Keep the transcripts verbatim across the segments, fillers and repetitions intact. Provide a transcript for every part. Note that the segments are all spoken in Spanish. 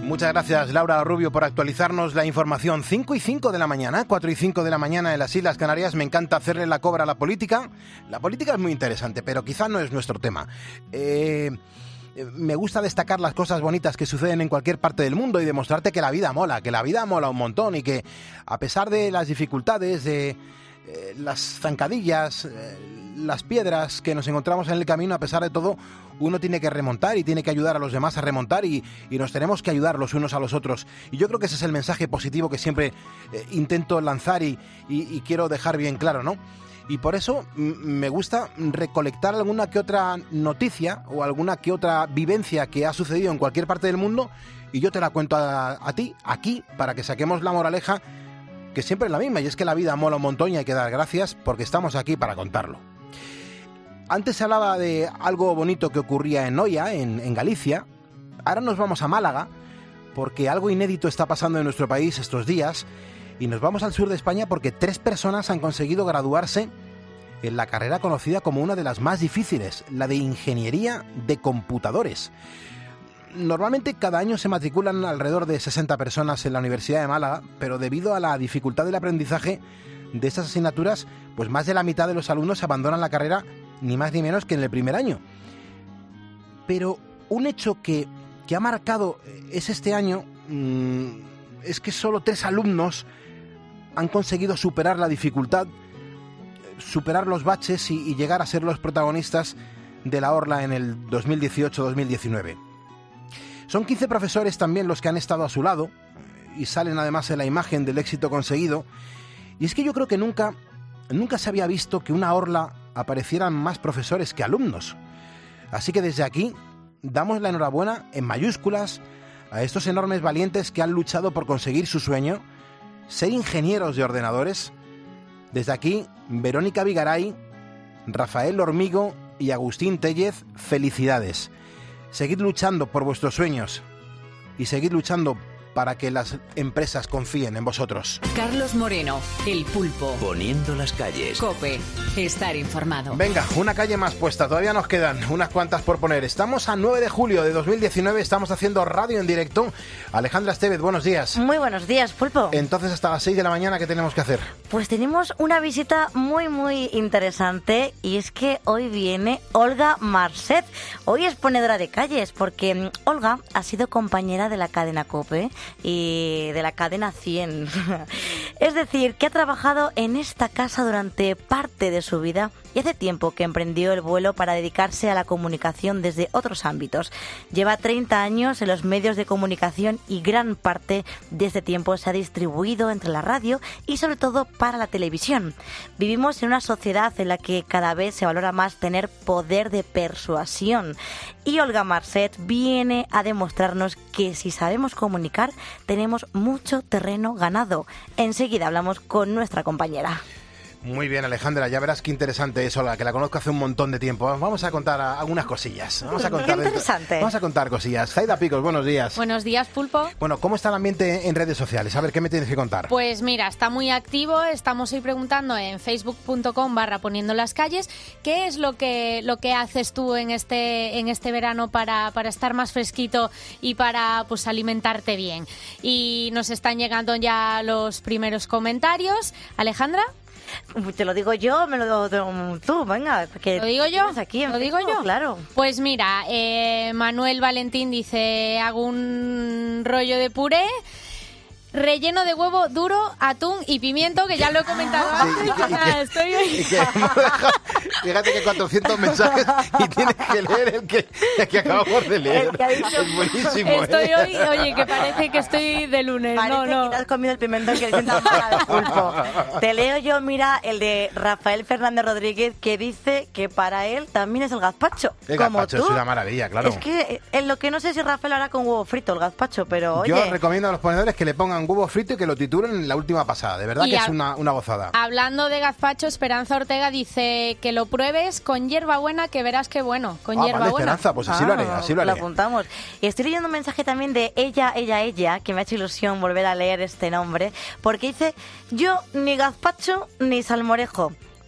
Muchas gracias, Laura Rubio, por actualizarnos la información. cinco y cinco de la mañana, cuatro y cinco de la mañana en las Islas Canarias. Me encanta hacerle la cobra a la política. La política es muy interesante, pero quizá no es nuestro tema. Eh, me gusta destacar las cosas bonitas que suceden en cualquier parte del mundo y demostrarte que la vida mola, que la vida mola un montón y que a pesar de las dificultades, de eh, las zancadillas, eh, las piedras que nos encontramos en el camino, a pesar de todo, uno tiene que remontar y tiene que ayudar a los demás a remontar y, y nos tenemos que ayudar los unos a los otros. Y yo creo que ese es el mensaje positivo que siempre eh, intento lanzar y, y, y quiero dejar bien claro, ¿no? Y por eso m- me gusta recolectar alguna que otra noticia o alguna que otra vivencia que ha sucedido en cualquier parte del mundo y yo te la cuento a, a ti, aquí, para que saquemos la moraleja, que siempre es la misma, y es que la vida mola un montón y hay que dar gracias porque estamos aquí para contarlo. Antes se hablaba de algo bonito que ocurría en Noia, en, en Galicia. Ahora nos vamos a Málaga, porque algo inédito está pasando en nuestro país estos días. Y nos vamos al sur de España porque tres personas han conseguido graduarse en la carrera conocida como una de las más difíciles, la de Ingeniería de Computadores. Normalmente cada año se matriculan alrededor de sesenta personas en la Universidad de Málaga, pero debido a la dificultad del aprendizaje de estas asignaturas, pues más de la mitad de los alumnos abandonan la carrera, ni más ni menos que en el primer año. Pero un hecho que, que ha marcado es este año, mmm, es que solo tres alumnos han conseguido superar la dificultad, superar los baches y, y llegar a ser los protagonistas de la Orla en el dos mil dieciocho dos mil diecinueve. Son quince profesores también los que han estado a su lado y salen además en la imagen del éxito conseguido. Y es que yo creo que nunca, nunca se había visto que una Orla aparecieran más profesores que alumnos. Así que desde aquí damos la enhorabuena en mayúsculas a estos enormes valientes que han luchado por conseguir su sueño, ser ingenieros de ordenadores. Desde aquí, Verónica Vigaray, Rafael Hormigo y Agustín Tellez, felicidades. Seguid luchando por vuestros sueños y seguid luchando para que las empresas confíen en vosotros. Carlos Moreno, El Pulpo. Poniendo las calles. COPE. Estar informado. Venga, una calle más puesta. Todavía nos quedan unas cuantas por poner. Estamos a nueve de julio de dos mil diecinueve. Estamos haciendo radio en directo. Alejandra Estevez, buenos días. Muy buenos días, Pulpo. Entonces, hasta las seis de la mañana, ¿qué tenemos que hacer? Pues tenemos una visita muy, muy interesante. Y es que hoy viene Olga Marcet. Hoy es ponedora de calles porque Olga ha sido compañera de la cadena COPE y de la cadena cien. Es decir, que ha trabajado en esta casa durante parte de su vida y hace tiempo que emprendió el vuelo para dedicarse a la comunicación desde otros ámbitos. Lleva treinta años en los medios de comunicación y gran parte de este tiempo se ha distribuido entre la radio y sobre todo para la televisión. Vivimos en una sociedad en la que cada vez se valora más tener poder de persuasión. Y Olga Marcet viene a demostrarnos que si sabemos comunicar, tenemos mucho terreno ganado. Enseguida hablamos con nuestra compañera. Muy bien, Alejandra, ya verás qué interesante es Olga, que la conozco hace un montón de tiempo. Vamos a contar algunas cosillas. Vamos a contar qué interesante. Vamos a contar cosillas. Zaida Picos, buenos días. Buenos días, Pulpo. Bueno, ¿cómo está el ambiente en redes sociales? A ver, ¿qué me tienes que contar? Pues mira, está muy activo. Estamos hoy preguntando en facebook punto com barra poniendo las calles qué es lo que lo que haces tú en este en este verano para, para estar más fresquito y para pues alimentarte bien. Y nos están llegando ya los primeros comentarios. Alejandra. Te lo digo yo, me lo digo tú, venga. ¿Lo digo yo? Aquí ¿Lo digo yo? Claro. Pues mira, eh, Manuel Valentín dice, hago un rollo de puré relleno de huevo duro, atún y pimiento, que ya lo he comentado antes. Sí, y, y, nada, estoy hoy. y que no deja, fíjate que cuatrocientos mensajes y tienes que leer el que, el que acabamos de leer. Es buenísimo. Estoy ¿eh? hoy, oye, que parece que estoy de lunes. Parece no, no. que te has comido el pimentón que le sienta mal al Pulpo. Te leo yo, mira, el de Rafael Fernández Rodríguez, que dice que para él también es el gazpacho. El como gazpacho tú. es una maravilla, claro. Es que en lo que no sé si Rafael hará con huevo frito el gazpacho, pero oye. Yo recomiendo a los ponedores que le pongan huevo frito y que lo titulen en la última pasada. De verdad Y que a- es una, una gozada. Hablando de gazpacho, Esperanza Ortega dice que lo pruebes con hierbabuena, que verás qué bueno. Con Ah, hierbabuena. vale, Esperanza, pues así lo haré, así lo haré. apuntamos. Y estoy leyendo un mensaje también de ella, ella, ella, que me ha hecho ilusión volver a leer este nombre, porque dice, yo ni gazpacho ni salmorejo,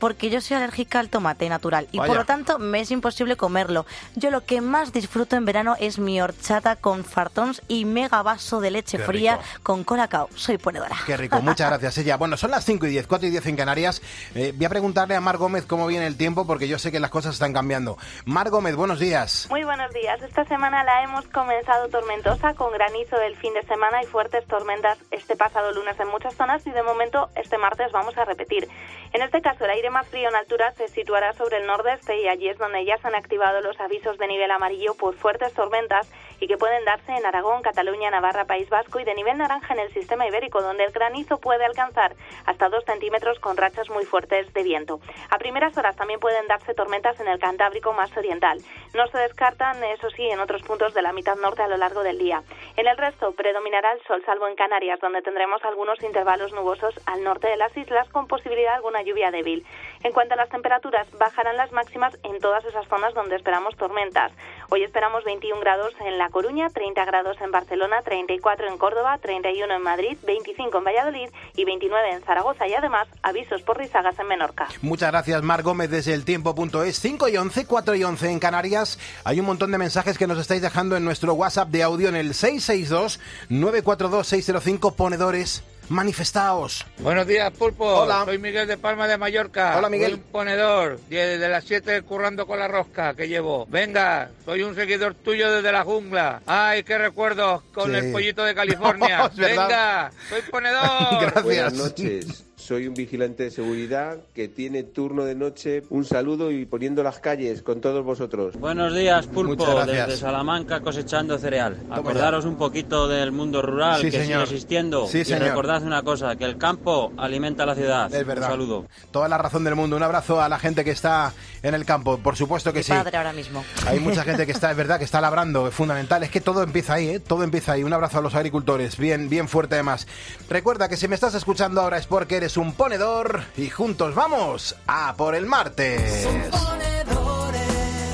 porque yo soy alérgica al tomate natural y Vaya. por lo tanto me es imposible comerlo. Yo lo que más disfruto en verano es mi horchata con fartons y mega vaso de leche Qué fría rico. con colacao. Soy ponedora. Qué rico, muchas gracias, ella. Bueno, son las cinco y diez, cuatro y diez en Canarias. Eh, voy a preguntarle a Mar Gómez cómo viene el tiempo, porque yo sé que las cosas están cambiando. Mar Gómez, buenos días. Muy buenos días. Esta semana la hemos comenzado tormentosa, con granizo el fin de semana y fuertes tormentas este pasado lunes en muchas zonas, y de momento este martes vamos a repetir. En este caso, el aire más frío en altura se situará sobre el nordeste, y allí es donde ya se han activado los avisos de nivel amarillo por fuertes tormentas y que pueden darse en Aragón, Cataluña, Navarra, País Vasco, y de nivel naranja en el sistema ibérico, donde el granizo puede alcanzar hasta dos centímetros con rachas muy fuertes de viento. A primeras horas también pueden darse tormentas en el Cantábrico más oriental. No se descartan, eso sí, en otros puntos de la mitad norte a lo largo del día. En el resto predominará el sol, salvo en Canarias, donde tendremos algunos intervalos nubosos al norte de las islas, con posibilidad de alguna lluvia débil. En cuanto a las temperaturas, bajarán las máximas en todas esas zonas donde esperamos tormentas. Hoy esperamos veintiún grados en La Coruña, treinta grados en Barcelona, treinta y cuatro en Córdoba, treinta y uno en Madrid, veinticinco en Valladolid y veintinueve en Zaragoza, y además avisos por rizagas en Menorca. Muchas gracias, Mar Gómez, desde el tiempo punto es. cinco y once, cuatro y once en Canarias. Hay un montón de mensajes que nos estáis dejando en nuestro WhatsApp de audio en el seis seis dos, nueve cuatro dos, seis cero cinco. Ponedores, manifestaos. Buenos días, Pulpo. Hola. Soy Miguel de Palma de Mallorca. Hola, Miguel. Soy un ponedor, desde las siete currando con la rosca que llevo. Venga, soy un seguidor tuyo desde la jungla. Ay, qué recuerdos con Sí. el pollito de California. No, es verdad. Venga, soy ponedor. Gracias. Buenas noches, soy un vigilante de seguridad que tiene turno de noche. Un saludo y poniendo las calles con todos vosotros. Buenos días, Pulpo, Muchas gracias. desde Salamanca cosechando cereal. Acordaros un poquito del mundo rural Sí, que señor. sigue existiendo Sí, y señor. recordad una cosa, que el campo alimenta la ciudad. Es verdad. Un saludo. Toda la razón del mundo. Un abrazo a la gente que está en el campo. Por supuesto que Mi sí. padre ahora mismo. Hay mucha gente que está, es verdad, que está labrando, es fundamental. Es que todo empieza ahí, ¿eh? Todo empieza ahí. Un abrazo a los agricultores, bien, bien fuerte además. Recuerda que si me estás escuchando ahora es porque eres un ponedor y juntos vamos a por el martes. Ponedores,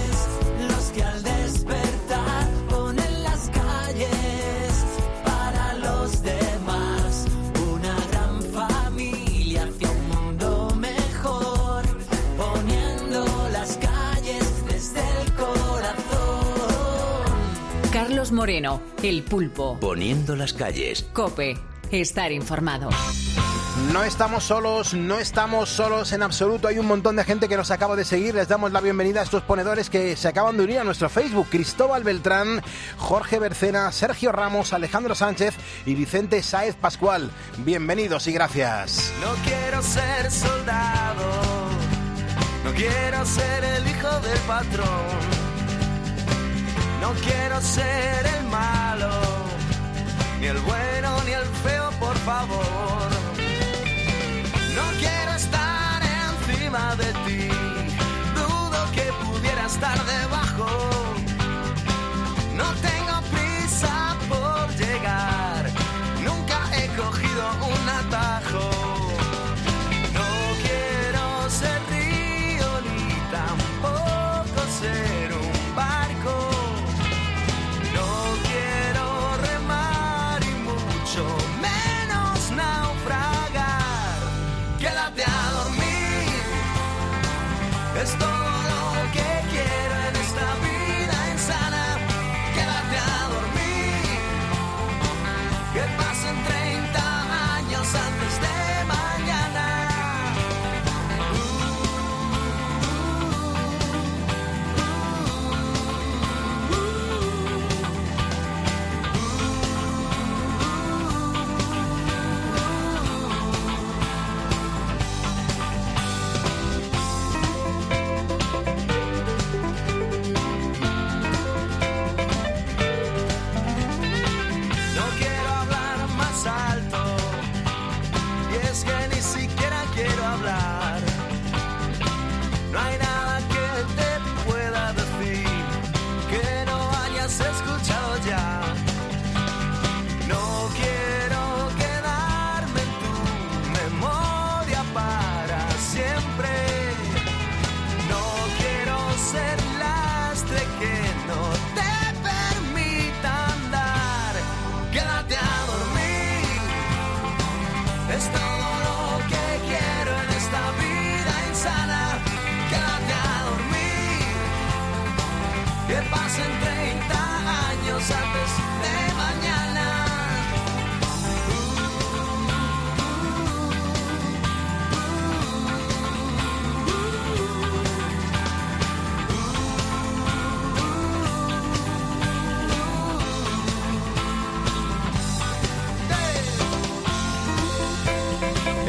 los que al despertar ponen las calles para los demás. Una gran familia hacia un mundo mejor, poniendo las calles desde el corazón. Carlos Moreno, El Pulpo. Poniendo las calles. COPE. Estar informado. No estamos solos, no estamos solos en absoluto. Hay un montón de gente que nos acaba de seguir. Les damos la bienvenida a estos ponedores que se acaban de unir a nuestro Facebook. Cristóbal Beltrán, Jorge Bercena, Sergio Ramos, Alejandro Sánchez y Vicente Sáez Pascual. Bienvenidos y gracias. No quiero ser soldado, no quiero ser el hijo del patrón, no quiero ser el malo, ni el bueno ni el feo, por favor. No quiero estar encima de ti, dudo que pudiera estar debajo. No tengo prisa por llegar, nunca he cogido un atajo. No quiero ser río ni tampoco ser un barco. No quiero remar y mucho menos navegar.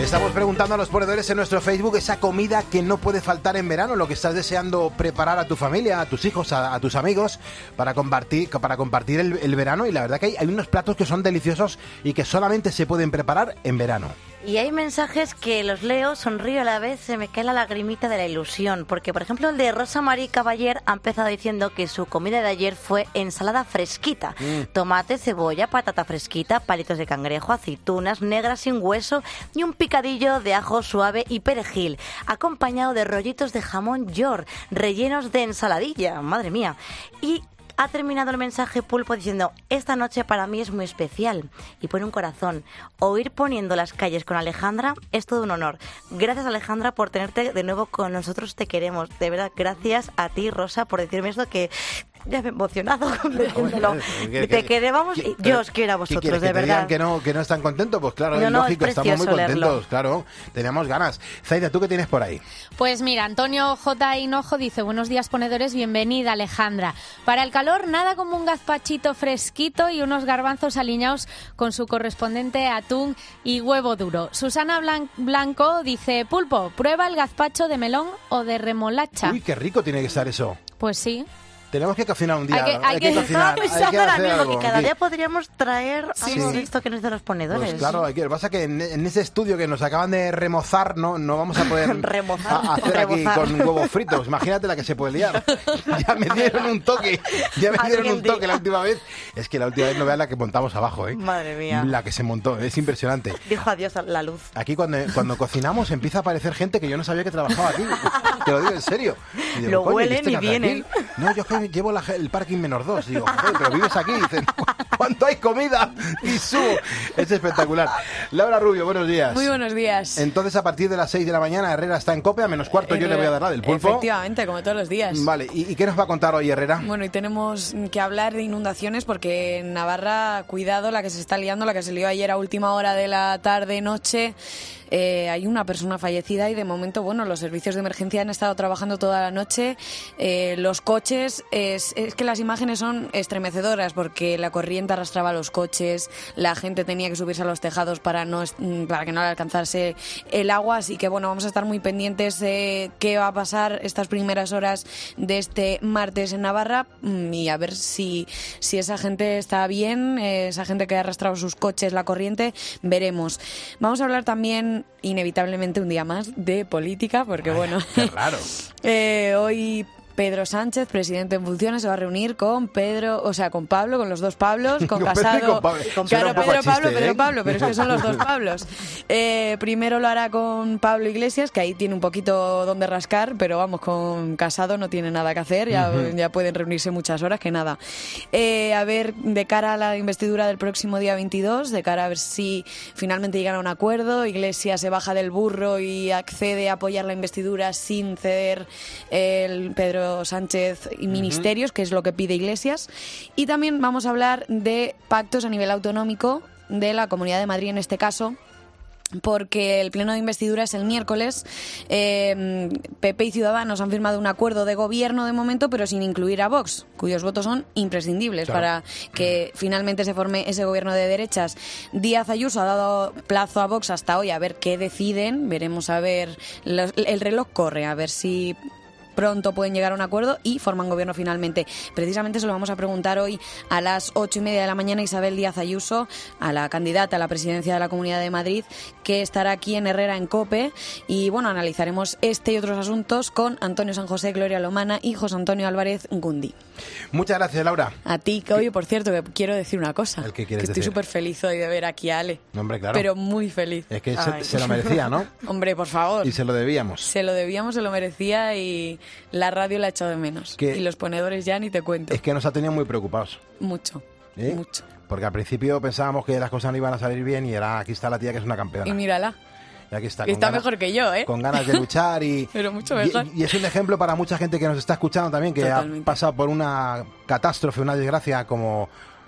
Estamos preguntando a los ponedores en nuestro Facebook esa comida que no puede faltar en verano, lo que estás deseando preparar a tu familia, a tus hijos, a, a tus amigos para compartir, para compartir el, el verano. Y la verdad que hay, hay unos platos que son deliciosos y que solamente se pueden preparar en verano. Y hay mensajes que los leo, sonrío a la vez, se me cae la lagrimita de la ilusión. Porque, por ejemplo, el de Rosa María Caballer ha empezado diciendo que su comida de ayer fue ensalada fresquita. Mm. Tomate, cebolla, patata fresquita, palitos de cangrejo, aceitunas negras sin hueso y un picadillo de ajo suave y perejil, acompañado de rollitos de jamón york, rellenos de ensaladilla. Madre mía. Y ha terminado el mensaje Pulpo diciendo: esta noche para mí es muy especial, y pone un corazón. Oír Poniendo las calles con Alejandra es todo un honor. Gracias, Alejandra, por tenerte de nuevo con nosotros, te queremos. De verdad, gracias a ti, Rosa, por decirme esto que ya me he emocionado diciéndolo. Te queremos y yo os quiero a vosotros, de que verdad. Que no, que no están contentos, pues claro, no, es no, lógico, es estamos muy contentos, leerlo. Claro, teníamos ganas. Zaida, ¿tú qué tienes por ahí? Pues mira, Antonio J. Hinojo dice: buenos días, ponedores, bienvenida, Alejandra. Para el calor, nada como un gazpachito fresquito y unos garbanzos aliñados con su correspondiente atún y huevo duro. Susana Blan- Blanco dice: Pulpo, prueba el gazpacho de melón o de remolacha. Uy, qué rico tiene que estar eso. Pues sí. Tenemos que cocinar un día. Hay que, hay hay que que cocinar. Hay que hacer algo. Que cada día podríamos traer Sí, algo sí. de esto que nos de los ponedores. Pues claro, hay que, lo que pasa es que en, en ese estudio que nos acaban de remozar, no, no vamos a poder remozar, a, hacer remozar. aquí con huevos fritos. Imagínate la que se puede liar. Ya me dieron un toque, ya me dieron un toque la última vez. Es que la última vez no veas la que montamos abajo, ¿eh? Madre mía. La que se montó, es impresionante. Dijo adiós a la luz. Aquí cuando, cuando cocinamos empieza a aparecer gente que yo no sabía que trabajaba aquí. Te lo digo en serio. Y digo, Lo coño, huelen ¿este y que hace vienen. aquí? No, yo es que llevo la, el parking menos dos. Y digo, joder, pero vives aquí. Y dicen, ¿cuánto hay comida? Y subo. Es espectacular. Laura Rubio, buenos días. Muy buenos días. Entonces, a partir de las seis de la mañana, Herrera está en COPE, a menos cuarto yo le voy a dar la del Pulpo. Efectivamente, como todos los días. Vale, ¿y, y qué nos va a contar hoy, Herrera? Bueno, y tenemos que hablar de inundaciones porque en Navarra, cuidado, la que se está liando, la que se lió ayer a última hora de la tarde-noche. Eh, hay una persona fallecida y de momento, bueno, los servicios de emergencia han estado trabajando toda la noche. Eh, los coches, es, es que las imágenes son estremecedoras porque la corriente arrastraba los coches, la gente tenía que subirse a los tejados para, no, para que no le alcanzase el agua. Así que, bueno, vamos a estar muy pendientes de qué va a pasar estas primeras horas de este martes en Navarra y a ver si, si esa gente está bien, esa gente que ha arrastrado sus coches, la corriente, veremos. Vamos a hablar también, inevitablemente un día más, de política, porque Ay, bueno, qué raro. eh, hoy Pedro Sánchez, presidente en funciones, se va a reunir con Pedro, o sea, con Pablo, con los dos Pablos, con Con Pedro y Casado, con Pablo. con Suena claro, un poco Pedro a chiste, Pablo, Pedro ¿eh? Pablo, pero es que son los dos Pablos. Eh, primero lo hará con Pablo Iglesias, que ahí tiene un poquito donde rascar, pero vamos, con Casado no tiene nada que hacer, ya, uh-huh. ya pueden reunirse muchas horas, que nada. Eh, a ver, de cara a la investidura del próximo día veintidós, de cara a ver si finalmente llegan a un acuerdo, Iglesias se baja del burro y accede a apoyar la investidura sin ceder el Pedro Sánchez y ministerios, uh-huh. que es lo que pide Iglesias. Y también vamos a hablar de pactos a nivel autonómico de la Comunidad de Madrid en este caso, porque el pleno de investidura es el miércoles. eh, P P y Ciudadanos han firmado un acuerdo de gobierno de momento, pero sin incluir a Vox, cuyos votos son imprescindibles claro. para que finalmente se forme ese gobierno de derechas. Díaz Ayuso ha dado plazo a Vox hasta hoy a ver qué deciden, veremos a ver, los, el reloj corre, a ver si pronto pueden llegar a un acuerdo y forman gobierno finalmente. Precisamente se lo vamos a preguntar hoy a las ocho y media de la mañana a Isabel Díaz Ayuso, a la candidata a la presidencia de la Comunidad de Madrid, que estará aquí en Herrera en COPE. Y bueno, analizaremos este y otros asuntos con Antonio San José, Gloria Lomana y José Antonio Álvarez Gundi. Muchas gracias, Laura. A ti, que oye, por cierto, que quiero decir una cosa. ¿El qué que quieres estoy decir? súper feliz hoy de ver aquí a Ale. Hombre, claro. Pero muy feliz. Es que se, se lo merecía, ¿no? Hombre, por favor. Y se lo debíamos. Se lo debíamos, se lo merecía y la radio la ha echado de menos. Que y los ponedores ya ni te cuento. Es que nos ha tenido muy preocupados. Mucho, ¿Eh? mucho. Porque al principio pensábamos que las cosas no iban a salir bien y era aquí está la tía que es una campeona. Y mírala. Y aquí está. Que está ganas, mejor que yo, ¿eh? Con ganas de luchar y... Pero mucho mejor. Y, y es un ejemplo para mucha gente que nos está escuchando también, que Totalmente. ha pasado por una catástrofe, una desgracia como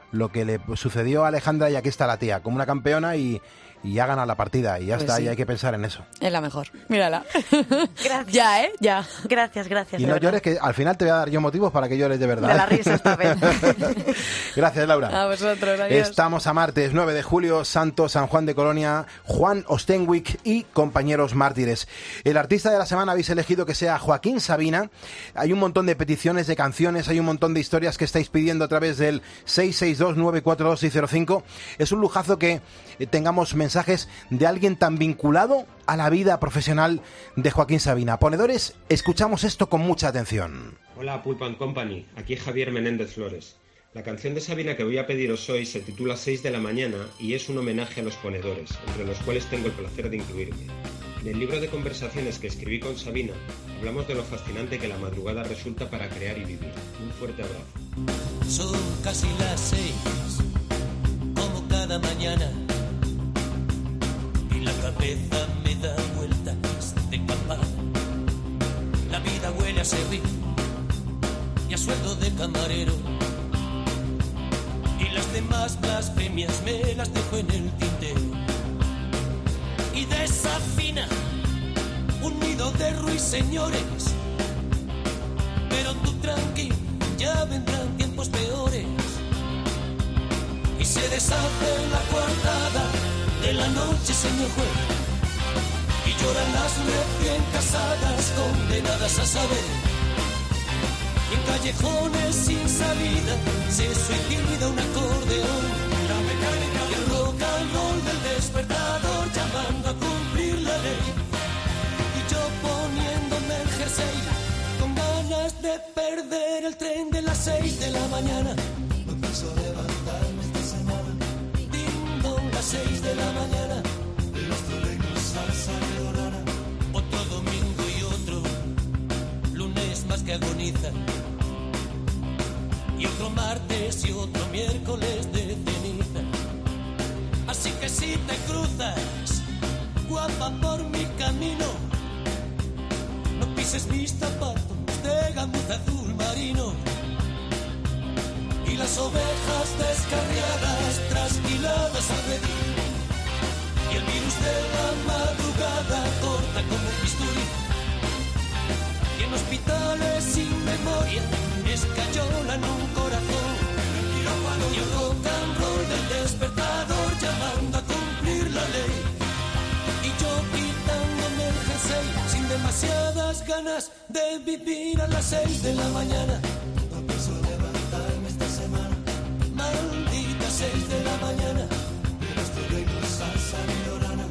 lo que le sucedió a Alejandra, y aquí está la tía, como una campeona y, y ya gana la partida y ya Pues está, sí. y hay que pensar en eso. Es la mejor. Mírala. Gracias. Ya, ¿eh? Ya. Gracias, gracias. Y de no verdad. llores, que al final te voy a dar yo motivos para que llores de verdad. De la risa esta vez. Gracias, Laura. A vosotros, adiós. Estamos a martes nueve de julio, Santo San Juan de Colonia, Juan Ostenwick y compañeros mártires. El artista de la semana habéis elegido que sea Joaquín Sabina. Hay un montón de peticiones de canciones, hay un montón de historias que estáis pidiendo a través del seis seis dos, nueve cuatro dos, seis cero cinco. Es un lujazo que eh, tengamos mensajes de alguien tan vinculado a la vida profesional de Joaquín Sabina. Ponedores, escuchamos esto con mucha atención. Hola Pulp and Company, aquí Javier Menéndez Flores. La canción de Sabina que voy a pediros hoy se titula seis de la mañana y es un homenaje a los ponedores, entre los cuales tengo el placer de incluirme. En el libro de conversaciones que escribí con Sabina, hablamos de lo fascinante que la madrugada resulta para crear y vivir. Un fuerte abrazo. Son casi las seis, como cada mañana, y la cabeza me da vueltas de campana. La vida huele a servir y a sueldo de camarero, y las demás blasfemias me las dejo en el tintero. Y desafina un nido de ruiseñores, pero tú tranquilo, ya vendrán tiempos peores. Y se deshace la coartada de la noche, señor juez, y lloran las recién casadas condenadas a saber. Y en callejones sin salida se suicida un acordeón. Y el rock and roll del despertador llamando a cumplir la ley. Y yo poniéndome el jersey con ganas de perder el tren de las seis de la mañana. No pienso levantarme esta semana. Ding dong, las seis de la mañana. De los toreros salsa leonana. Otro domingo y otro lunes más que agoniza. Y otro martes y otro miércoles de ceniza. Así que si te cruzas, guapa, por mi camino, no pises mis zapatos de gamuza azul marino. Y las ovejas descarriadas, trasquiladas al redil. Y el virus de la madrugada corta como un bisturí. Y en hospitales sin memoria escayolan un corazón. Y el rock and roll del despertador llamando a cumplir la ley. Y yo quitándome el jersey sin demasiadas ganas de vivir a las seis de la mañana. No pienso levantarme esta semana. Maldita seis de la mañana. De los toreros salsa leonana.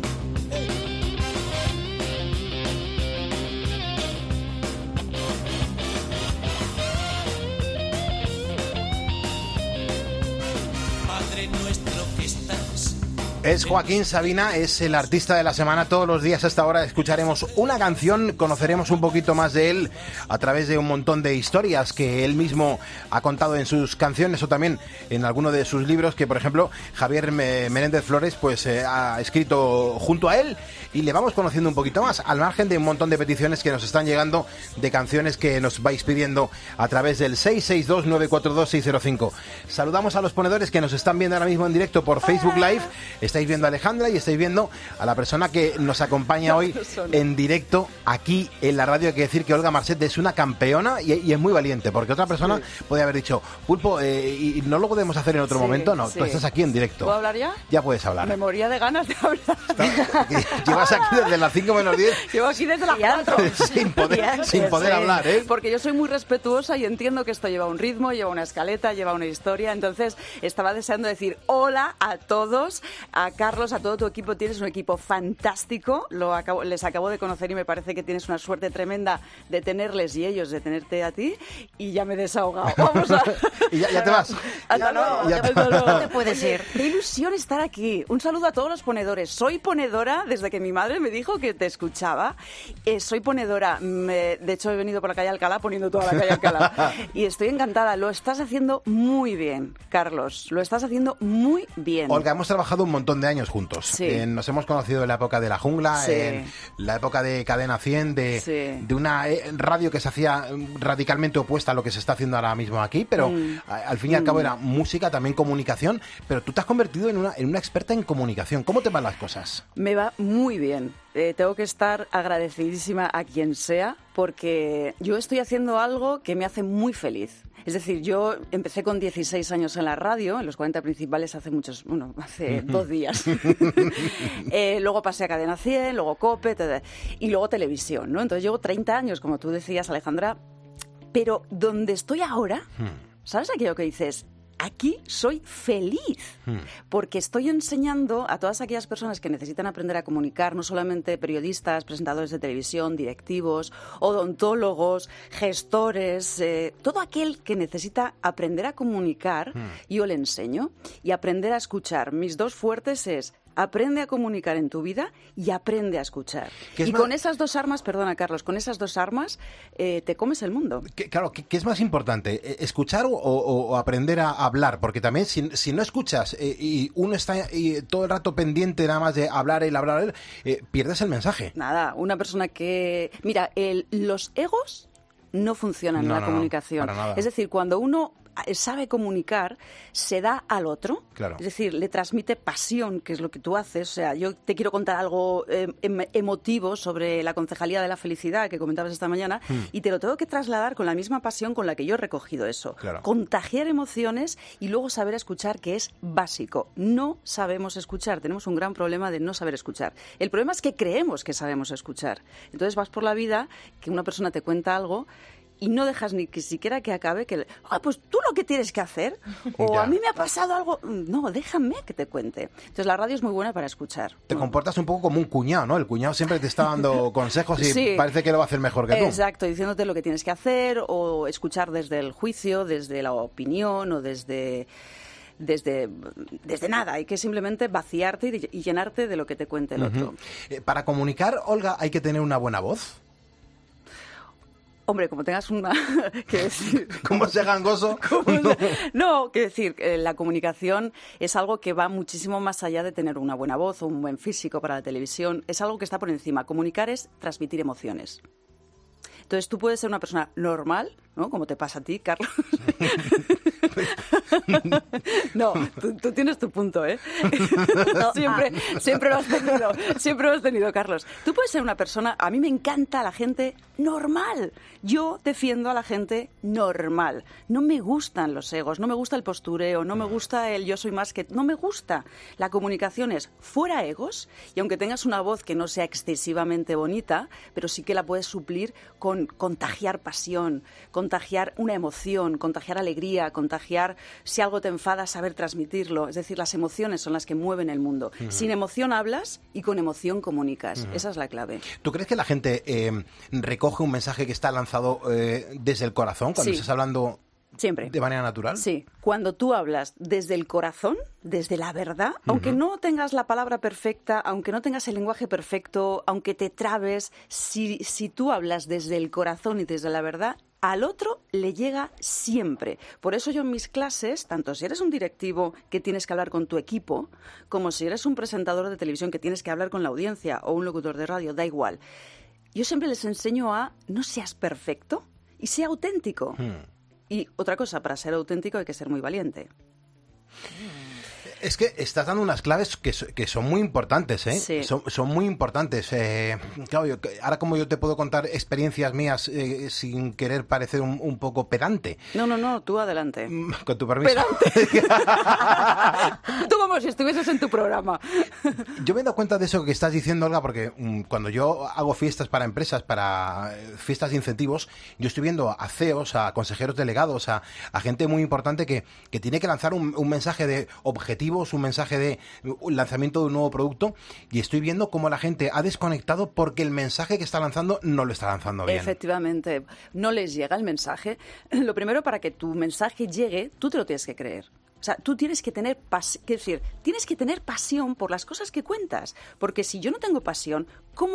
Nuestro que estás. Es Joaquín Sabina, es el artista de la semana. Todos los días a esta hora escucharemos una canción, conoceremos un poquito más de él a través de un montón de historias que él mismo ha contado en sus canciones o también en alguno de sus libros, que por ejemplo Javier Menéndez Flores pues eh, ha escrito junto a él, y le vamos conociendo un poquito más, al margen de un montón de peticiones que nos están llegando de canciones que nos vais pidiendo a través del seis seis dos, nueve cuatro dos, seis cero cinco. Saludamos a los ponedores que nos están viendo ahora mismo en directo por Facebook Live. Estáis viendo a Alejandra y estáis viendo a la persona que nos acompaña hoy en directo aquí en la radio. Hay que decir que Olga Marcet es una campeona y, y es muy valiente, porque otra persona sí. puede haber dicho, Pulpo, eh, ¿y no lo podemos hacer en otro sí, momento? No, sí. Tú estás aquí en directo. ¿Puedo hablar ya? Ya puedes hablar. Me moría de ganas de hablar. Llevas aquí desde las cinco menos diez. Llevo aquí desde las cuatro. sin poder, sin poder sí. hablar, ¿eh? Porque yo soy muy respetuosa y entiendo que esto lleva un ritmo, lleva una escaleta, lleva una historia. Entonces estaba deseando decir hola a todos, a Carlos, a todo tu equipo. Tienes un equipo fantástico, lo acabo, les acabo de conocer y me parece que tienes una suerte tremenda de tenerles y ellos de tenerte a ti, y ya me he desahogado. Vamos a... ¿Y ya, ya te vas? Hasta luego. Ya te... No te puedes ir. Qué ilusión estar aquí. Un saludo a todos los ponedores. Soy ponedora desde que mi madre me dijo que te escuchaba. Eh, soy ponedora. Me, de hecho, he venido por la calle Alcalá poniendo toda la calle Alcalá. Y estoy encantada. Lo estás haciendo muy bien, Carlos. Lo estás haciendo muy bien. Olga, hemos trabajado un montón montón de años juntos. Sí. Eh, nos hemos conocido en la época de La Jungla, Sí. en la época de Cadena cien, de, Sí. de una eh, radio que se hacía radicalmente opuesta a lo que se está haciendo ahora mismo aquí, pero Mm. a- al fin y al cabo Mm. era música, también comunicación, pero tú te has convertido en una, en una experta en comunicación. ¿Cómo te van las cosas? Me va muy bien. Eh, tengo que estar agradecidísima a quien sea porque yo estoy haciendo algo que me hace muy feliz. Es decir, yo empecé con dieciséis años en la radio, en los cuarenta principales hace muchos, bueno, hace dos días. eh, luego pasé a Cadena cien, luego COPE, etcétera, y luego televisión, ¿no? Entonces llevo treinta años, como tú decías, Alejandra, pero donde estoy ahora, ¿sabes aquello que dices? Aquí soy feliz, porque estoy enseñando a todas aquellas personas que necesitan aprender a comunicar, no solamente periodistas, presentadores de televisión, directivos, odontólogos, gestores, eh, todo aquel que necesita aprender a comunicar, yo le enseño, y aprender a escuchar. Mis dos fuertes es: aprende a comunicar en tu vida y aprende a escuchar. ¿Qué es Y más- con esas dos armas, perdona Carlos, con esas dos armas eh, te comes el mundo. ¿Qué- claro, ¿qué, qué es más importante? ¿Eh, ¿Escuchar o, o- o aprender a hablar? Porque también si, si no escuchas eh, y uno está eh, todo el rato pendiente nada más de hablar, el hablar, el, eh, pierdes el mensaje. Nada, una persona que... Mira, el- los egos no funcionan No, en la no, no, comunicación. para nada. Es decir, cuando uno sabe comunicar, se da al otro. Claro. Es decir, le transmite pasión, que es lo que tú haces. O sea, yo te quiero contar algo eh, em- emotivo sobre la concejalía de la felicidad que comentabas esta mañana Hmm. y te lo tengo que trasladar con la misma pasión con la que yo he recogido eso. Claro. Contagiar emociones y luego saber escuchar, que es básico. No sabemos escuchar. Tenemos un gran problema de no saber escuchar. El problema es que creemos que sabemos escuchar. Entonces vas por la vida, que una persona te cuenta algo y no dejas ni que siquiera que acabe, que, ah, pues tú lo que tienes que hacer, o Ya. a mí me ha pasado algo, no, déjame que te cuente. Entonces la radio es muy buena para escuchar. Te comportas un poco como un cuñado, ¿no? El cuñado siempre te está dando consejos y Sí. parece que lo va a hacer mejor que tú. Exacto, diciéndote lo que tienes que hacer, o escuchar desde el juicio, desde la opinión, o desde... Desde, desde nada, hay que simplemente vaciarte y, y llenarte de lo que te cuente el otro. Ujú. Eh, para comunicar, Olga, hay que tener una buena voz. Hombre, como tengas una... que decir, ¿Cómo se gangoso? no, quiero decir, eh, la comunicación es algo que va muchísimo más allá de tener una buena voz o un buen físico para la televisión. Es algo que está por encima. Comunicar es transmitir emociones. Entonces tú puedes ser una persona normal, ¿no? Como te pasa a ti, Carlos. No, tú, tú tienes tu punto, ¿eh? siempre, siempre lo has tenido, siempre lo has tenido, Carlos. Tú puedes ser una persona, a mí me encanta la gente normal. Yo defiendo a la gente normal. No me gustan los egos, no me gusta el postureo, no me gusta el yo soy más que... No me gusta. La comunicación es fuera egos, y aunque tengas una voz que no sea excesivamente bonita, pero sí que la puedes suplir con contagiar pasión, contagiar una emoción, contagiar alegría, contagiar, si algo te enfada, saber transmitirlo. Es decir, las emociones son las que mueven el mundo. Ujú. Sin emoción hablas y con emoción comunicas. Ujú. Esa es la clave. ¿Tú crees que la gente eh, recoge un mensaje que está lanzado eh, desde el corazón cuando Sí. estás hablando Siempre. de manera natural? Sí, cuando tú hablas desde el corazón, desde la verdad, aunque no tengas la palabra perfecta, aunque no tengas el lenguaje perfecto, aunque te trabes, si, si tú hablas desde el corazón y desde la verdad, al otro le llega siempre. Por eso yo en mis clases, tanto si eres un directivo que tienes que hablar con tu equipo, como si eres un presentador de televisión que tienes que hablar con la audiencia o un locutor de radio, da igual. Yo siempre les enseño a no seas perfecto y sea auténtico. Y otra cosa, para ser auténtico hay que ser muy valiente. Es que estás dando unas claves que, so- que son muy importantes, ¿eh? Sí. Son, son muy importantes. Eh, claro, yo- ahora como yo te puedo contar experiencias mías eh, sin querer parecer un, un poco pedante, No, no, no, tú adelante. con tu permiso. Tú como si estuvieses en tu programa. Yo me he dado cuenta de eso que estás diciendo, Olga, porque mm, cuando yo hago fiestas para empresas, para eh, fiestas de incentivos, yo estoy viendo a C E Os, a consejeros delegados, a, a gente muy importante que, que tiene que lanzar un, un mensaje de objetivos, un mensaje de un lanzamiento de un nuevo producto, y estoy viendo cómo la gente ha desconectado porque el mensaje que está lanzando no lo está lanzando bien. Efectivamente, no les llega el mensaje. Lo primero, para que tu mensaje llegue, tú te lo tienes que creer. O sea, tú tienes que tener pas- quiero decir, tienes que tener pasión por las cosas que cuentas, porque si yo no tengo pasión, ¿cómo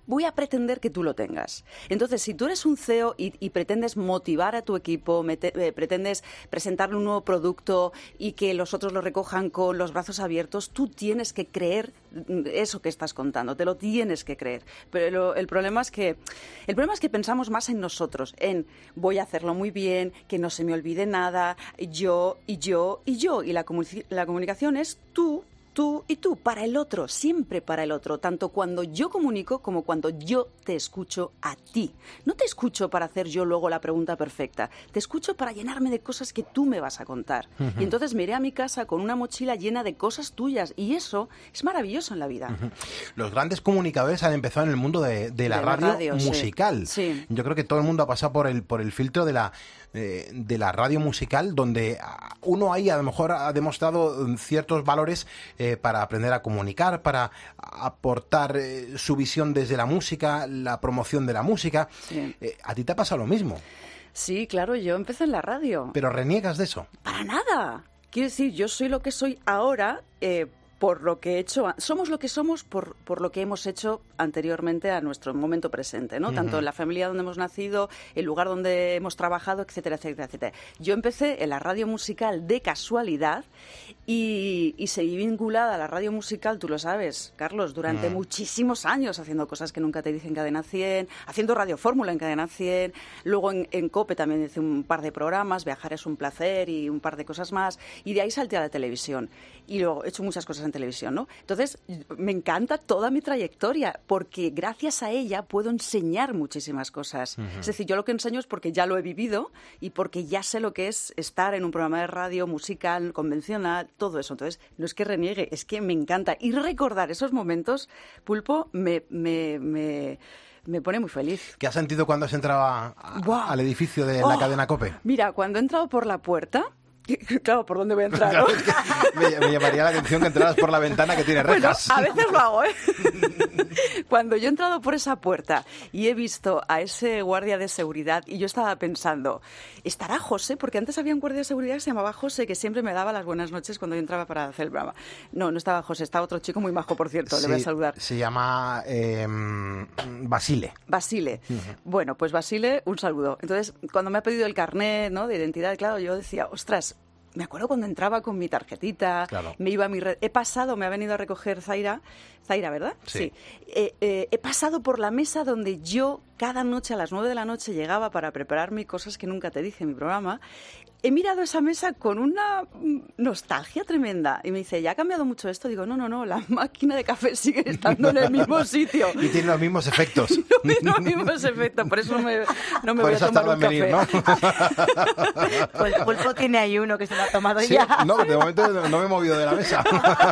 voy a pretender que tú lo tengas. Entonces, si tú eres un C E O y, y pretendes motivar a tu equipo, mete, eh, pretendes presentarle un nuevo producto y que los otros lo recojan con los brazos abiertos, tú tienes que creer eso que estás contando, te lo tienes que creer. Pero lo, el problema es que el problema es que pensamos más en nosotros, en voy a hacerlo muy bien, que no se me olvide nada, yo y yo y yo. Y la, comu- la comunicación es tú, tú y tú, para el otro, siempre para el otro, tanto cuando yo comunico como cuando yo te escucho a ti. No te escucho para hacer yo luego la pregunta perfecta, te escucho para llenarme de cosas que tú me vas a contar. Uh-huh. Y entonces me iré a mi casa con una mochila llena de cosas tuyas, y eso es maravilloso en la vida. Uh-huh. Los grandes comunicadores han empezado en el mundo de, de la de radio, la radio musical. Sí. Sí. Yo creo que todo el mundo ha pasado por el, por el filtro de la... de la radio musical, donde uno ahí a lo mejor ha demostrado ciertos valores eh, para aprender a comunicar, para aportar eh, su visión desde la música, la promoción de la música. Sí. Eh, ¿A ti te ha pasado lo mismo? Sí, claro, yo empecé en la radio. ¿Pero reniegas de eso? Para nada. Quiero decir, yo soy lo que soy ahora eh, por lo que he hecho. Somos lo que somos por, por lo que hemos hecho anteriormente a nuestro momento presente, ¿no? Uh-huh. Tanto en la familia donde hemos nacido, el lugar donde hemos trabajado, etcétera, etcétera, etcétera. Yo empecé en la radio musical de casualidad y, y seguí vinculada a la radio musical, tú lo sabes, Carlos, durante uh-huh. muchísimos años, haciendo cosas que nunca te dije en Cadena cien, haciendo Radio Fórmula en Cadena cien, luego en, en COPE también hice un par de programas, Viajar es un placer y un par de cosas más, y de ahí salté a la televisión. Y luego he hecho muchas cosas en televisión, ¿no? Entonces, me encanta toda mi trayectoria, porque gracias a ella puedo enseñar muchísimas cosas. Uh-huh. Es decir, yo lo que enseño es porque ya lo he vivido y porque ya sé lo que es estar en un programa de radio musical, convencional, todo eso. Entonces, no es que reniegue, es que me encanta. Y recordar esos momentos, Pulpo, me... me, me Me pone muy feliz. ¿Qué has sentido cuando has entrado a, a, al edificio de oh, la cadena COPE? Mira, cuando he entrado por la puerta... Claro, ¿por dónde voy a entrar? ¿No? me, me llamaría la atención que entraras por la ventana que tiene rejas. Bueno, a veces lo hago, ¿eh? Cuando yo he entrado por esa puerta y he visto a ese guardia de seguridad, y yo estaba pensando, ¿estará José? Porque antes había un guardia de seguridad que se llamaba José, que siempre me daba las buenas noches cuando yo entraba para hacer el programa. No, no estaba José, estaba otro chico muy majo, por cierto, sí, le voy a saludar. Se llama eh, Basile. Basile. Uh-huh. Bueno, pues Basile, un saludo. Entonces, cuando me ha pedido el carnet, ¿no?, de identidad, claro, yo decía, ostras, me acuerdo cuando entraba con mi tarjetita, claro. me iba a mi red. He pasado, me ha venido a recoger Zaira, Zaira, ¿verdad? Sí. sí. Eh, eh, he pasado por la mesa donde yo cada noche a las nueve de la noche llegaba para prepararme cosas que nunca te dije en mi programa. He mirado esa mesa con una nostalgia tremenda y me dice, ¿ya ha cambiado mucho esto? Digo, no, no, no, la máquina de café sigue estando en el mismo sitio. Y tiene los mismos efectos. No tiene los mismos efectos, por eso no me, no me por voy eso a tomar un venir, café. ¿no? Pues Pulpo tiene ahí uno que se lo ha tomado sí, ya. No, de momento no me he movido de la mesa.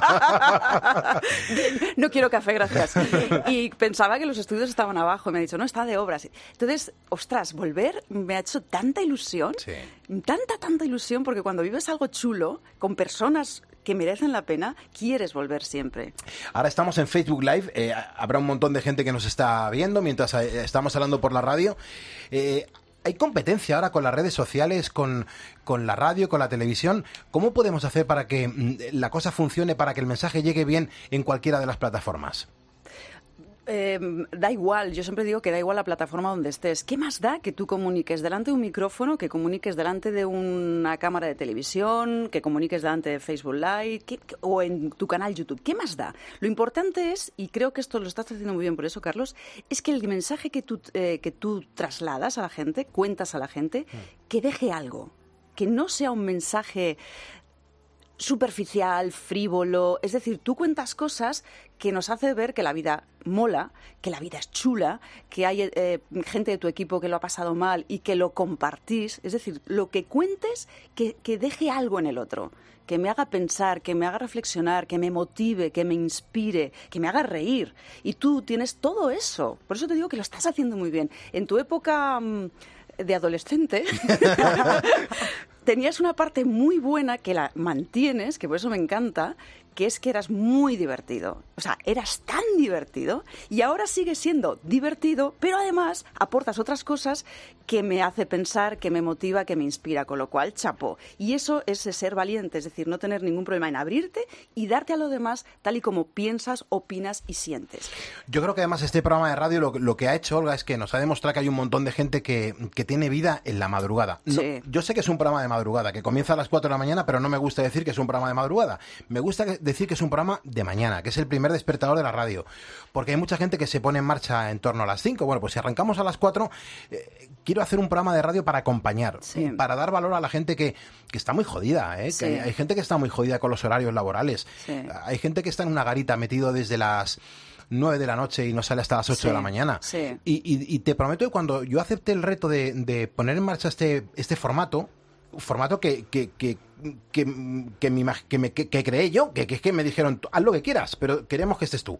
No quiero café, gracias. Y pensaba que los estudios estaban abajo y me ha dicho, no, está de obras. Entonces, ostras, volver me ha hecho tanta ilusión, sí. tanta, tanta ilusión, porque cuando vives algo chulo, con personas que merecen la pena, quieres volver siempre. Ahora estamos en Facebook Live, eh, habrá un montón de gente que nos está viendo mientras eh, estamos hablando por la radio. Eh, ¿Hay competencia ahora con las redes sociales, con, con la radio, con la televisión? ¿Cómo podemos hacer para que mm, la cosa funcione, para que el mensaje llegue bien en cualquiera de las plataformas? Eh, da igual, yo siempre digo que da igual la plataforma donde estés. ¿Qué más da que tú comuniques delante de un micrófono, que comuniques delante de una cámara de televisión, que comuniques delante de Facebook Live que, que, o en tu canal YouTube? ¿Qué más da? Lo importante es, y creo que esto lo estás haciendo muy bien por eso, Carlos, es que el mensaje que tú, eh, que tú trasladas a la gente, cuentas a la gente, que deje algo, que no sea un mensaje superficial, frívolo. Es decir, tú cuentas cosas que nos hace ver que la vida mola, que la vida es chula, que hay eh, gente de tu equipo que lo ha pasado mal y que lo compartís. Es decir, lo que cuentes, que, que deje algo en el otro, que me haga pensar, que me haga reflexionar, que me motive, que me inspire, que me haga reír. Y tú tienes todo eso. Por eso te digo que lo estás haciendo muy bien. En tu época mmm, de adolescente... tenías una parte muy buena que la mantienes, que por eso me encanta, que es que eras muy divertido. O sea, eras tan divertido y ahora sigues siendo divertido, pero además aportas otras cosas que me hace pensar, que me motiva, que me inspira, con lo cual, chapó. Y eso es ser valiente, es decir, no tener ningún problema en abrirte y darte a lo demás tal y como piensas, opinas y sientes. Yo creo que además este programa de radio lo, lo que ha hecho, Olga, es que nos ha demostrado que hay un montón de gente que, que tiene vida en la madrugada. No, Sí. Yo sé que es un programa de madrugada, que comienza a las cuatro de la mañana, pero no me gusta decir que es un programa de madrugada. Me gusta que- decir que es un programa de mañana, que es el primer despertador de la radio. Porque hay mucha gente que se pone en marcha en torno a las cinco. Bueno, pues si arrancamos a las cuatro, eh, quiero hacer un programa de radio para acompañar, Sí. para dar valor a la gente que, que está muy jodida, ¿eh? Sí. Que hay, hay gente que está muy jodida con los horarios laborales. Sí. Hay gente que está en una garita metido desde las nueve de la noche y no sale hasta las ocho Sí, de la mañana. sí. Y, y- y te prometo que cuando yo acepté el reto de, de poner en marcha este, este formato, un formato que, que, que, que, que, me, imag- que, me- que- que creé yo, que, que es que me dijeron, haz lo que quieras, pero queremos que estés tú.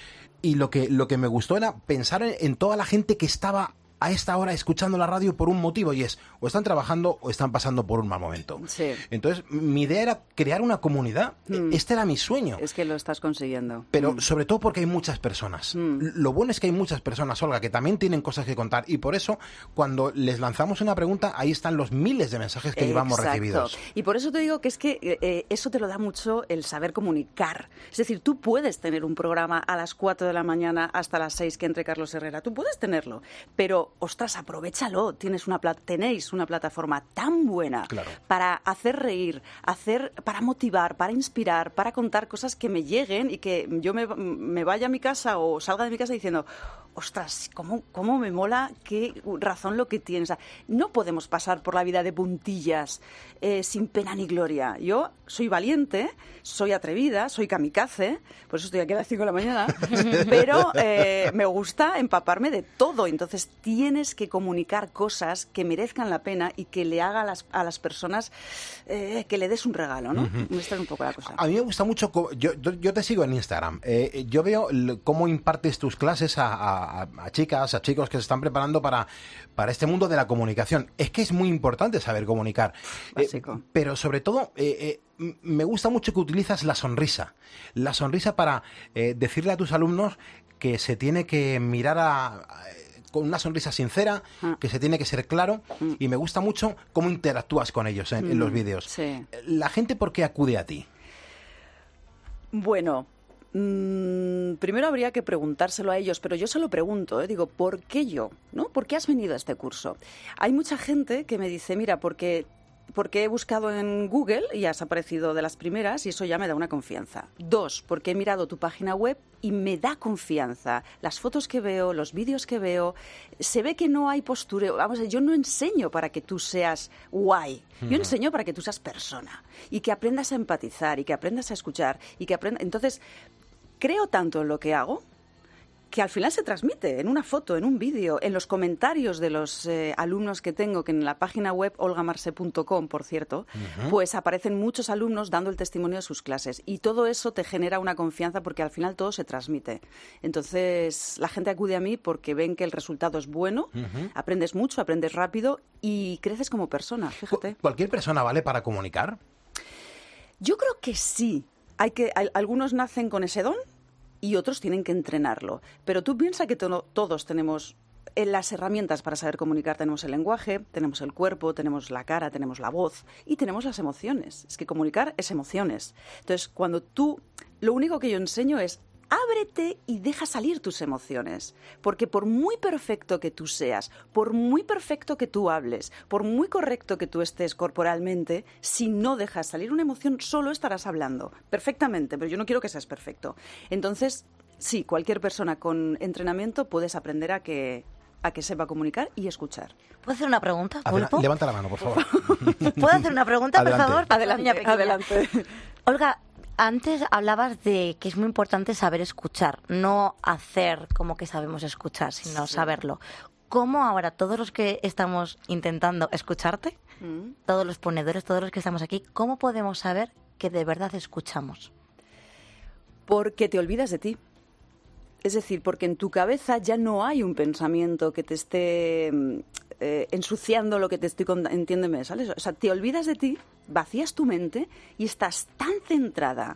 Y lo que, lo que me gustó era pensar en, en toda la gente que estaba a esta hora escuchando la radio por un motivo, y es o están trabajando o están pasando por un mal momento. Sí. Entonces, mi idea era crear una comunidad. Mm. Este era mi sueño. Es que lo estás consiguiendo. Pero Mm. sobre todo porque hay muchas personas. Mm. Lo bueno es que hay muchas personas, Olga, que también tienen cosas que contar. Y por eso, cuando les lanzamos una pregunta, ahí están los miles de mensajes que llevamos Exacto. recibidos. Y por eso te digo que es que eh, eh, eso te lo da mucho el saber comunicar. Es decir, tú puedes tener un programa a las cuatro de la mañana hasta las seis que entre Carlos Herrera. Tú puedes tenerlo. Pero, ostras, aprovéchalo. Tienes una pla- tenéis una plataforma tan buena Claro. para hacer reír, hacer, para motivar, para inspirar, para contar cosas que me lleguen y que yo me, me vaya a mi casa o salga de mi casa diciendo, ostras, cómo, cómo me mola, qué razón lo que tienes. O sea, no podemos pasar por la vida de puntillas eh, sin pena ni gloria. Yo soy valiente, soy atrevida, soy kamikaze, por eso estoy aquí a las cinco de la mañana, pero eh, me gusta empaparme de todo. Entonces tienes que comunicar cosas que merezcan la pena y que le haga a las, a las personas eh, que le des un regalo, ¿no? Ujú. Esta es un poco la cosa. A mí me gusta mucho, co- yo, yo, yo te sigo en Instagram, eh, yo veo l- cómo impartes tus clases a, a- a chicas, a chicos que se están preparando para, para este mundo de la comunicación. Es que es muy importante saber comunicar. Eh, Básico. pero sobre todo, eh, eh, m- me gusta mucho que utilizas la sonrisa. La sonrisa para eh, decirle a tus alumnos que se tiene que mirar a... a- con una sonrisa sincera, Ah. que se tiene que ser claro, Mm. y me gusta mucho cómo interactúas con ellos en, en los Mm, vídeos. sí. La gente, ¿por qué acude a ti? Bueno, mm, primero habría que preguntárselo a ellos, pero yo se lo pregunto, ¿eh? Digo, ¿por qué yo? ¿No? ¿Por qué has venido a este curso? Hay mucha gente que me dice, mira, porque, porque he buscado en Google y has aparecido de las primeras y eso ya me da una confianza. Dos, porque he mirado tu página web y me da confianza. Las fotos que veo, los vídeos que veo, se ve que no hay postureo. Vamos, a ver, yo no enseño para que tú seas guay. Yo Ujú. enseño para que tú seas persona y que aprendas a empatizar y que aprendas a escuchar y que aprendas... Entonces, creo tanto en lo que hago que al final se transmite en una foto, en un vídeo, en los comentarios de los eh, alumnos que tengo, que en la página web olga marse punto com, por cierto, Ujú. pues aparecen muchos alumnos dando el testimonio de sus clases. Y todo eso te genera una confianza porque al final todo se transmite. Entonces, la gente acude a mí porque ven que el resultado es bueno, Ujú. aprendes mucho, aprendes rápido y creces como persona, fíjate. ¿Cualquier persona vale para comunicar? Yo creo que sí. Hay que, hay- algunos nacen con ese don y otros tienen que entrenarlo. Pero tú piensas que to- todos tenemos eh, las herramientas para saber comunicar. Tenemos el lenguaje, tenemos el cuerpo, tenemos la cara, tenemos la voz y tenemos las emociones. Es que comunicar es emociones. Entonces, cuando tú... Lo único que yo enseño es ábrete y deja salir tus emociones. Porque por muy perfecto que tú seas, por muy perfecto que tú hables, por muy correcto que tú estés corporalmente, si no dejas salir una emoción, solo estarás hablando. Perfectamente, pero yo no quiero que seas perfecto. Entonces, sí, cualquier persona con entrenamiento puedes aprender a que, a que sepa comunicar y escuchar. ¿Puedo hacer una pregunta, Adela- Pulpo? levanta la mano, por favor. ¿Puedo hacer una pregunta, por Adelante. favor? Adelante, Niña pequeña. adelante. Olga, antes hablabas de que es muy importante saber escuchar, no hacer como que sabemos escuchar, sino Sí. saberlo. ¿Cómo ahora todos los que estamos intentando escucharte, Mm. todos los ponedores, todos los que estamos aquí, cómo podemos saber que de verdad escuchamos? Porque te olvidas de ti. Es decir, porque en tu cabeza ya no hay un pensamiento que te esté mm, eh, ensuciando lo que te estoy contando. Entiéndeme, ¿sabes? O sea, te olvidas de ti, vacías tu mente y estás tan centrada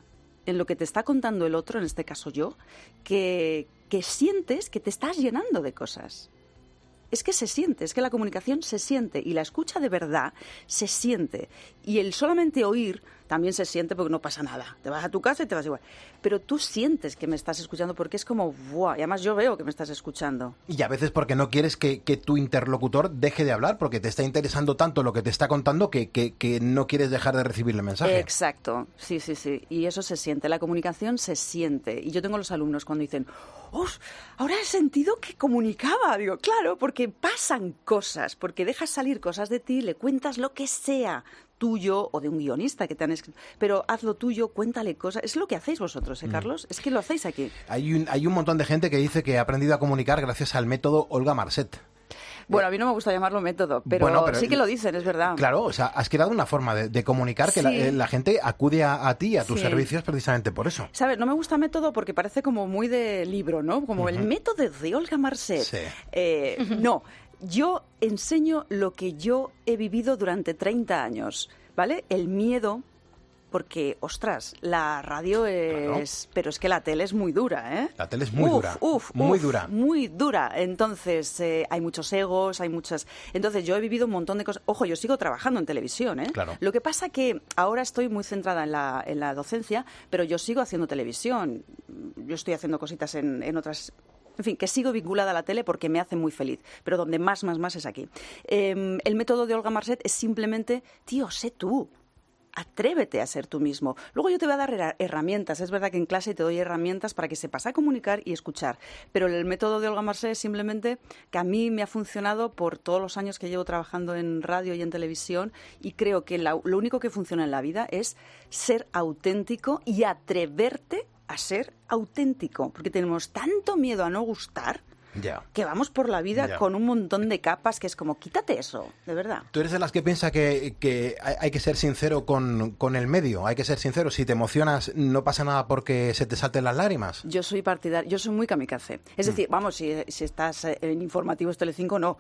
en lo que te está contando el otro, en este caso yo, que, que sientes que te estás llenando de cosas. Es que se siente, es que la comunicación se siente y la escucha de verdad se siente. Y el solamente oír también se siente porque no pasa nada. Te vas a tu casa y te vas igual. Pero tú sientes que me estás escuchando porque es como, ¡buah! Y además yo veo que me estás escuchando. Y a veces porque no quieres que, que tu interlocutor deje de hablar, porque te está interesando tanto lo que te está contando que, que, que no quieres dejar de recibirle mensaje. Exacto, sí, sí, sí. Y eso se siente, la comunicación se siente. Y yo tengo los alumnos cuando dicen, ¡oh! Ahora he sentido que comunicaba. Digo, claro, porque pasan cosas, porque dejas salir cosas de ti, le cuentas lo que sea, tuyo o de un guionista que te han escrito, pero haz lo tuyo, cuéntale cosas. Es lo que hacéis vosotros, ¿eh, Carlos? Mm. Es que lo hacéis aquí. Hay un, hay un montón de gente que dice que ha aprendido a comunicar gracias al método Olga Marcet. Bueno, a mí no me gusta llamarlo método, pero, bueno, pero sí que lo dicen, es verdad. Claro, o sea, has creado una forma de, de comunicar que sí. la, la gente acude a, a ti y a tus sí. servicios precisamente por eso. ¿Sabes? No me gusta método porque parece como muy de libro, ¿no? Como uh-huh. el método de Olga Marcet. Sí. Eh, uh-huh. No, yo enseño lo que yo he vivido durante treinta años, ¿vale? El miedo, porque, ostras, la radio es... Claro. Pero es que la tele es muy dura, ¿eh? La tele es muy uf, dura. Uf, muy uf, dura. Muy dura. Entonces, eh, hay muchos egos, hay muchas... Entonces, yo he vivido un montón de cosas. Ojo, yo sigo trabajando en televisión, ¿eh? Claro. Lo que pasa que ahora estoy muy centrada en la, en la docencia, pero yo sigo haciendo televisión. Yo estoy haciendo cositas en, en otras... En fin, que sigo vinculada a la tele porque me hace muy feliz, pero donde más, más, más es aquí. Eh, el método de Olga Marcet es simplemente, tío, sé tú, atrévete a ser tú mismo. Luego yo te voy a dar herramientas, es verdad que en clase te doy herramientas para que sepas a comunicar y escuchar, pero el método de Olga Marcet es simplemente que a mí me ha funcionado por todos los años que llevo trabajando en radio y en televisión y creo que la, lo único que funciona en la vida es ser auténtico y atreverte a ser auténtico, porque tenemos tanto miedo a no gustar yeah. que vamos por la vida yeah. con un montón de capas que es como, quítate eso, de verdad. ¿Tú eres de las que piensa que, que hay que ser sincero con, con el medio? Hay que ser sincero, si te emocionas no pasa nada porque se te salten las lágrimas. Yo soy partidaria, yo soy muy kamikaze. Es mm. decir, vamos, si, si estás en Informativos Telecinco, no,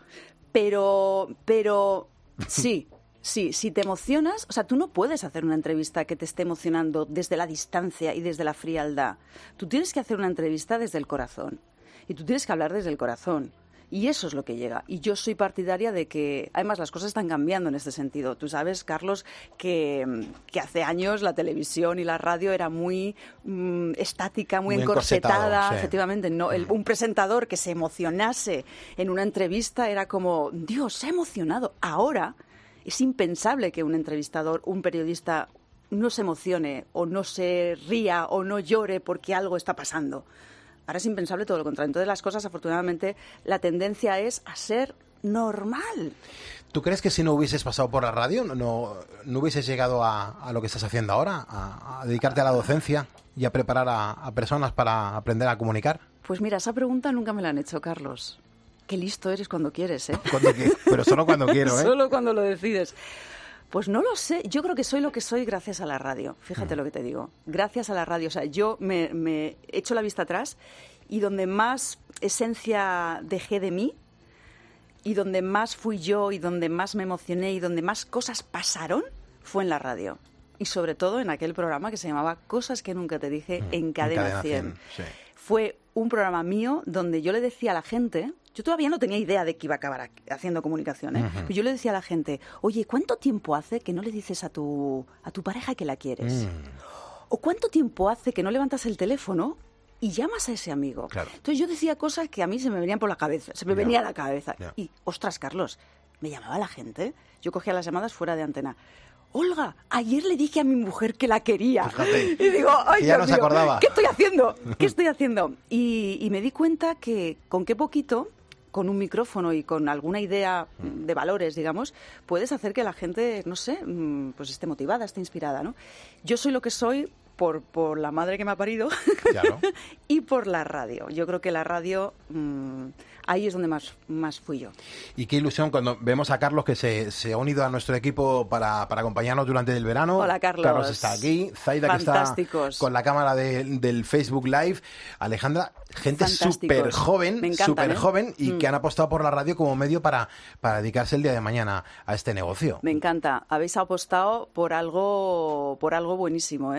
pero, pero sí. Sí, si te emocionas, o sea, tú no puedes hacer una entrevista que te esté emocionando desde la distancia y desde la frialdad. Tú tienes que hacer una entrevista desde el corazón. Y tú tienes que hablar desde el corazón. Y eso es lo que llega. Y yo soy partidaria de que, además, las cosas están cambiando en este sentido. Tú sabes, Carlos, que, que hace años la televisión y la radio era muy mm, estática, muy, muy encorsetada. Sí. Efectivamente, no, el, un presentador que se emocionase en una entrevista era como, Dios, se ha emocionado. Ahora es impensable que un entrevistador, un periodista, no se emocione o no se ría o no llore porque algo está pasando. Ahora es impensable todo lo contrario. Entonces las cosas, afortunadamente, la tendencia es a ser normal. ¿Tú crees que si no hubieses pasado por la radio, no, no hubieses llegado a, a lo que estás haciendo ahora? A, a dedicarte a la docencia y a preparar a, a personas para aprender a comunicar. Pues mira, esa pregunta nunca me la han hecho, Carlos. Qué listo eres cuando quieres, ¿eh? Cuando que, pero solo cuando quiero, ¿eh? Solo cuando lo decides. Pues no lo sé. Yo creo que soy lo que soy gracias a la radio. Fíjate mm. lo que te digo. Gracias a la radio. O sea, yo me, me echo la vista atrás y donde más esencia dejé de mí y donde más fui yo y donde más me emocioné y donde más cosas pasaron fue en la radio. Y sobre todo en aquel programa que se llamaba Cosas que nunca te dije mm. en Cadena cien. Sí. Fue un programa mío donde yo le decía a la gente... Yo todavía no tenía idea de que iba a acabar haciendo comunicación, ¿eh? Uh-huh. Pero yo le decía a la gente, oye, ¿cuánto tiempo hace que no le dices a tu, a tu pareja que la quieres? Mm. ¿O cuánto tiempo hace que no levantas el teléfono y llamas a ese amigo? Claro. Entonces yo decía cosas que a mí se me venían por la cabeza, se me yeah. venía a la cabeza. Yeah. Y, ostras, Carlos, me llamaba la gente, yo cogía las llamadas fuera de antena. Olga, ayer le dije a mi mujer que la quería. Fíjate, y digo, ay, que ya Dios no se mío, acordaba. ¿qué estoy haciendo? ¿Qué estoy haciendo? Y, y me di cuenta que con qué poquito... con un micrófono y con alguna idea de valores, digamos, puedes hacer que la gente, no sé, pues esté motivada, esté inspirada, ¿no? Yo soy lo que soy por, por la madre que me ha parido claro. y por la radio. Yo creo que la radio, mmm, ahí es donde más, más fui yo. Y qué ilusión cuando vemos a Carlos que se, se ha unido a nuestro equipo para, para acompañarnos durante el verano. Hola, Carlos. Carlos está aquí, Zaida que está con la cámara de, del Facebook Live, Alejandra, gente súper joven, súper ¿eh? joven y mm. que han apostado por la radio como medio para, para dedicarse el día de mañana a este negocio. Me encanta. Habéis apostado por algo, por algo buenísimo, ¿eh, Carlos?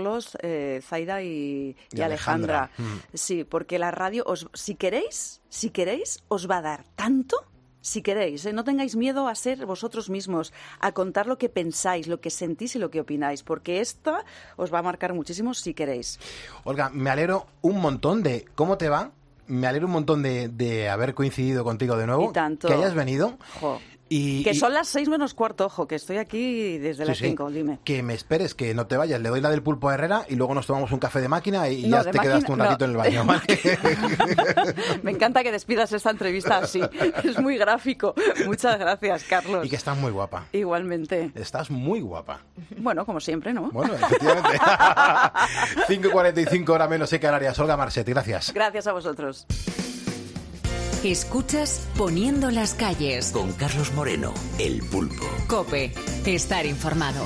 Carlos, eh, Zaida y, y Y Alejandra. Alejandra. Mm. Sí, porque la radio, os, si queréis, si queréis, os va a dar tanto. Si queréis, ¿eh? No tengáis miedo a ser vosotros mismos, a contar lo que pensáis, lo que sentís y lo que opináis, porque esta os va a marcar muchísimo si queréis. Olga, me alegro un montón de cómo te va. Me alegro un montón de, de haber coincidido contigo de nuevo. Y tanto. Que hayas venido. Jo. Y, Que y- son las seis menos cuarto, ojo, que estoy aquí desde Sí, las sí. cinco, dime. Que me esperes, que no te vayas. Le doy la del pulpo a Herrera y luego nos tomamos un café de máquina y No, ya de te máquina- quedas tú un no. ratito en el baño. ¿vale? Me encanta que despidas esta entrevista así. Es muy gráfico. Muchas gracias, Carlos. Y que estás muy guapa. Igualmente. Estás muy guapa. Bueno, como siempre, ¿no? Bueno, efectivamente. cinco y cuarenta y cinco hora menos en Canarias. Olga Marset, gracias. Gracias a vosotros. Escuchas Poniendo las calles. Con Carlos Moreno, el pulpo. Cope, estar informado.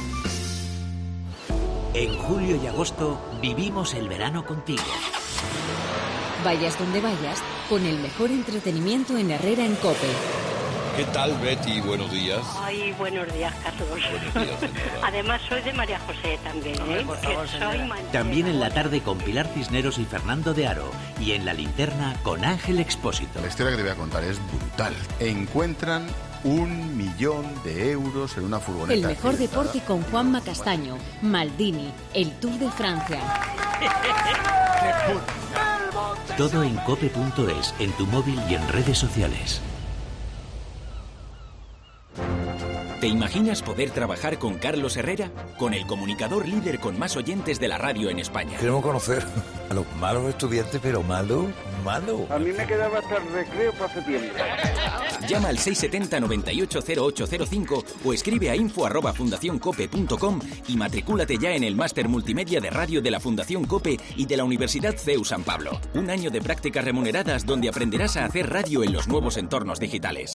En julio y agosto vivimos el verano contigo. Vayas donde vayas, con el mejor entretenimiento en Herrera en Cope. ¿Qué tal, Betty? Buenos días. Ay, buenos días, Carlos. Buenos días, señora. Además, soy de María José también, Hombre, ¿eh? por favor, Que señora. soy man- También en la tarde con Pilar Cisneros y Fernando de Aro. Y en la linterna con Ángel Expósito. La historia que te voy a contar es brutal. Encuentran un millón de euros en una furgoneta. El mejor accidentada. deporte con Juanma Castaño, Maldini, el Tour de Francia. Todo en cope punto es, en tu móvil y en redes sociales. ¿Te imaginas poder trabajar con Carlos Herrera? Con el comunicador líder con más oyentes de la radio en España. Queremos conocer a los malos estudiantes, pero malo, malo. A mí me quedaba hasta el recreo para septiembre. Llama al seis siete cero, nueve ocho cero ocho cero cinco o escribe a info arroba fundacioncope punto com y matricúlate ya en el máster multimedia de radio de la Fundación COPE y de la Universidad C E U San Pablo. Un año de prácticas remuneradas donde aprenderás a hacer radio en los nuevos entornos digitales.